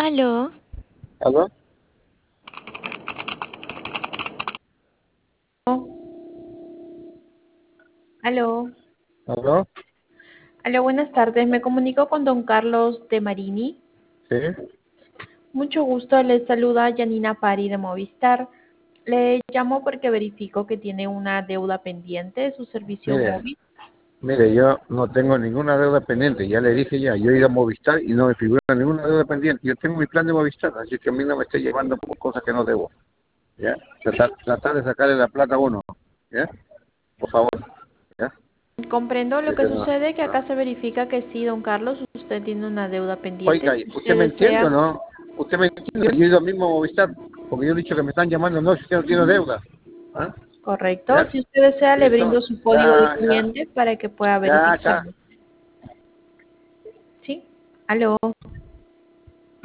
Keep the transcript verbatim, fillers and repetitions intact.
Aló, ¿Aló? aló, ¿Aló? aló, buenas tardes. Me comunico con don Carlos de Marini. Sí. Mucho gusto, les saluda Janina Pari de Movistar. Le llamo porque verifico que tiene una deuda pendiente de su servicio Mire, móvil. mire, yo no tengo ninguna deuda pendiente, ya le dije ya, yo he ido a Movistar y no me figura ninguna deuda pendiente. Yo tengo mi plan de Movistar, así que a mí no me esté llevando por cosas que no debo. ¿Ya? Tratar, tratar de sacarle la plata a uno. ¿Ya? Por favor. ¿Ya? Comprendo lo Yo que que no, sucede, que no. acá se verifica que sí, don Carlos, usted tiene una deuda pendiente. Oiga, Si ¿usted usted me entiende o desea, no? ¿Usted me entiende? Yo he ido mismo a Movistar, porque yo he dicho que me están llamando, no, si usted no tiene deuda. ¿Ah? correcto. ¿Ya? Si usted desea, le Listo. brindo su código de Ya, ya, cliente para que pueda ya, verificar. ya. ¿Sí? Aló.